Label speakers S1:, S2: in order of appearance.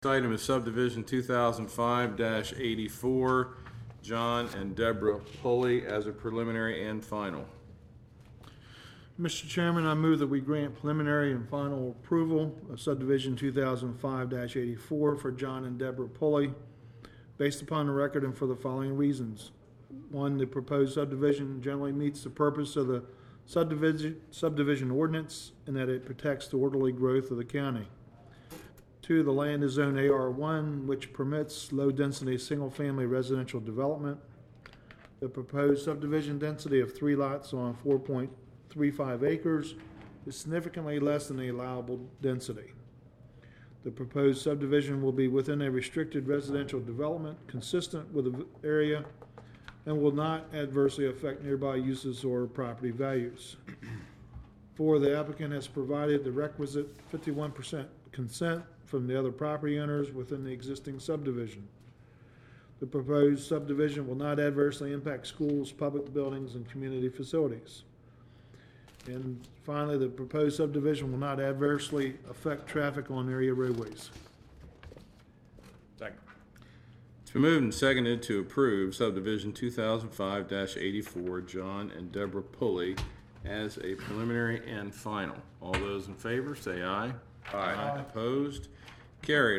S1: Next item is subdivision 2005-84, John and Deborah Pulley as a preliminary and final.
S2: Mr. Chairman, I move that we grant preliminary and final approval of subdivision 2005-84 for John and Deborah Pulley based upon the record and for the following reasons. One, the proposed subdivision generally meets the purpose of the subdivision ordinance in that it protects the orderly growth of the county. Two, the land is zoned AR1, which permits low-density single-family residential development. The proposed subdivision density of 3 lots on 4.35 acres is significantly less than the allowable density. The proposed subdivision will be within a restricted residential development consistent with the area and will not adversely affect nearby uses or property values. 4, the applicant has provided the requisite 51% consent from the other property owners within the existing subdivision. The proposed subdivision will not adversely impact schools, public buildings, and community facilities. And finally, the proposed subdivision will not adversely affect traffic on area roadways.
S3: Second.
S1: It's been moved and seconded to approve subdivision 2005-84, John and Deborah Pulley as a preliminary and final. All those in favor say aye.
S3: Aye.
S1: Opposed? Carried.